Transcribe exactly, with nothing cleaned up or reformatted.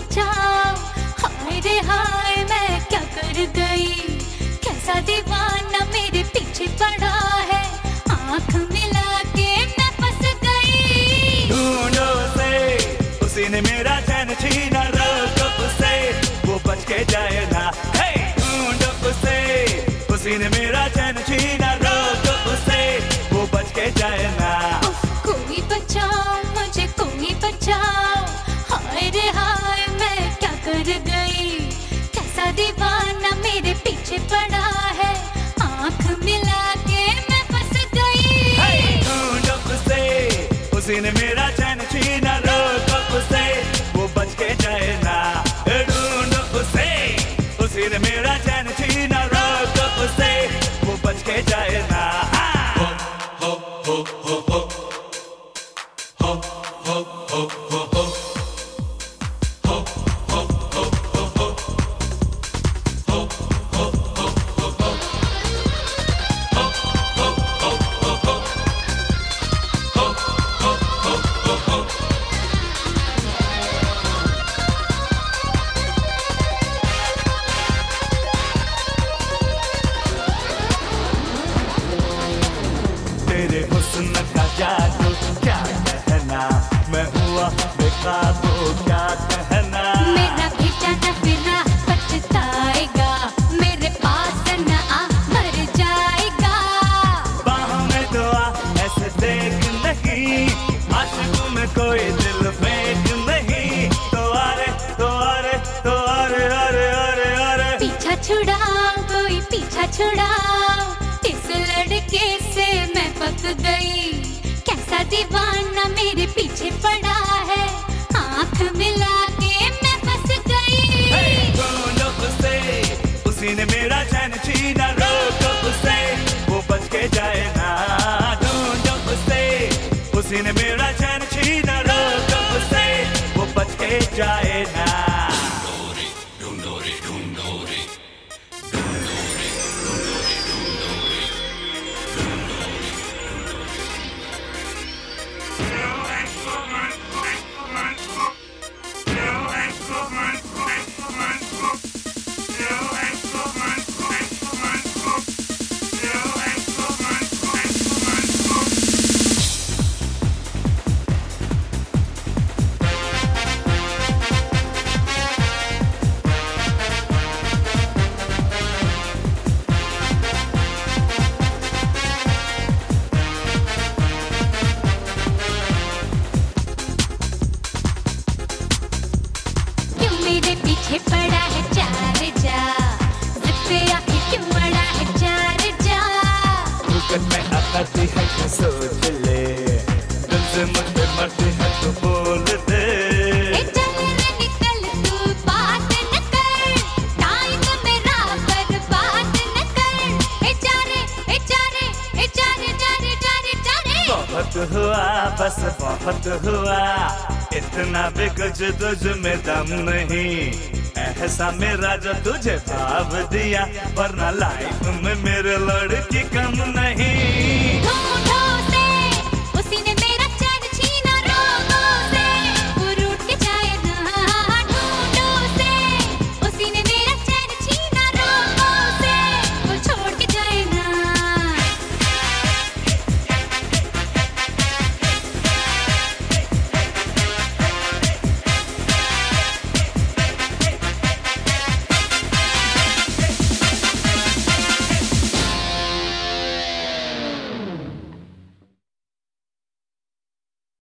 बचाओ। हाय रे हाय मैं क्या कर गई, कैसा दीवाना मेरे पीछे पड़ा है, आँख मिला के मैं फंस गई। ढूंढो उसे, उसी ने मेरा चैन छीना, रोको उसे वो बच के जाए ना। हे ढूंढो उसे, उसी ने मेरा चैन छीना, रोको उसे वो बच के जाए ना। कोई बचाओ मुझे, कोई बचाओ। हाय रे हाय मैं क्या कर गई, कैसा दीवाना मेरे पीछे पड़ा है, आँख मिला के मैं फंस गई। हे ढूंढो उसे, उसी ने मेरा चैन छीना, रोको उसे वो बच के जाए ना। ढूंढो उसे, उसी ने मेरा चैन छीना, रोको उसे वो बच के जाए ना। हो हो हो हो हो हो हो हो हो हो तेरे हुस्न का जादू क्या कहना, मैं हुआ बेकाबू क्या कहना। मेरा भेजा न फिरा पछताएगा, मेरे पास न आ मर जाएगा। बाहों में तो आ ऐसे देख नहीं, आशिकों में कोई दिल फेंक नहीं। तो अरे तो अरे तो अरे अरे अरे अरे पीछा छुड़ाओ कोई पीछा छुड़ाओ, इस लड़के से मैं फंस गई, कैसा दीवाना मेरे पीछे पड़ा है, आँख मिला के मैं फंस गई। ढूंढो उसे, उसी ने मेरा चैन छीना, रोको उसे वो बच के जाए ना। ढूंढो उसे, उसी ने मेरा चैन छीना, रोको उसे वो बच के जाए ना। पीछे पड़ा है चार जा, जिससे आखिर क्यों अड़ा है चार जा। भूकत में आती है तो सोच ले, दिल से मुझे मरती है तो बोल दे। ए चल रे निकल तू बात न कर, टाइम मेरा बर्बाद न कर। ए चारे ए चारे ए चारे चारे चारे चारे बहुत हुआ बस बहुत हुआ, इतना भी कुछ तुझ में दम नहीं। ऐसा मेरा जो तुझे भाव दिया, वरना लाइफ में मेरे लड़की कम नहीं।